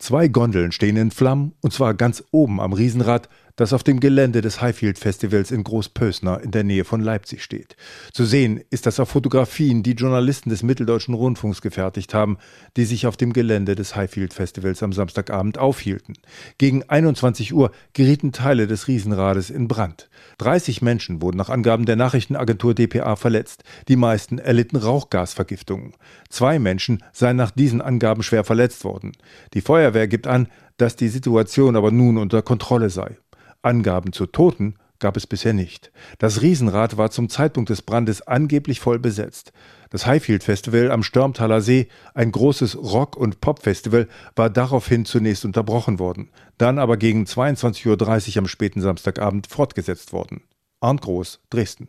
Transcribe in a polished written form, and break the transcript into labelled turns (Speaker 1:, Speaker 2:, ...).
Speaker 1: 2 Gondeln stehen in Flammen, und zwar ganz oben am Riesenrad, das auf dem Gelände des Highfield Festivals in Großpösner in der Nähe von Leipzig steht. Zu sehen ist das auf Fotografien, die Journalisten des Mitteldeutschen Rundfunks gefertigt haben, die sich auf dem Gelände des Highfield Festivals am Samstagabend aufhielten. Gegen 21 Uhr gerieten Teile des Riesenrades in Brand. 30 Menschen wurden nach Angaben der Nachrichtenagentur dpa verletzt. Die meisten erlitten Rauchgasvergiftungen. 2 Menschen seien nach diesen Angaben schwer verletzt worden. Die Feuerwehr gibt an, dass die Situation aber nun unter Kontrolle sei. Angaben zu Toten gab es bisher nicht. Das Riesenrad war zum Zeitpunkt des Brandes angeblich voll besetzt. Das Highfield Festival am Störmtaler See, ein großes Rock- und Pop-Festival, war daraufhin zunächst unterbrochen worden, dann aber gegen 22:30 Uhr am späten Samstagabend fortgesetzt worden. Arndt Groß, Dresden.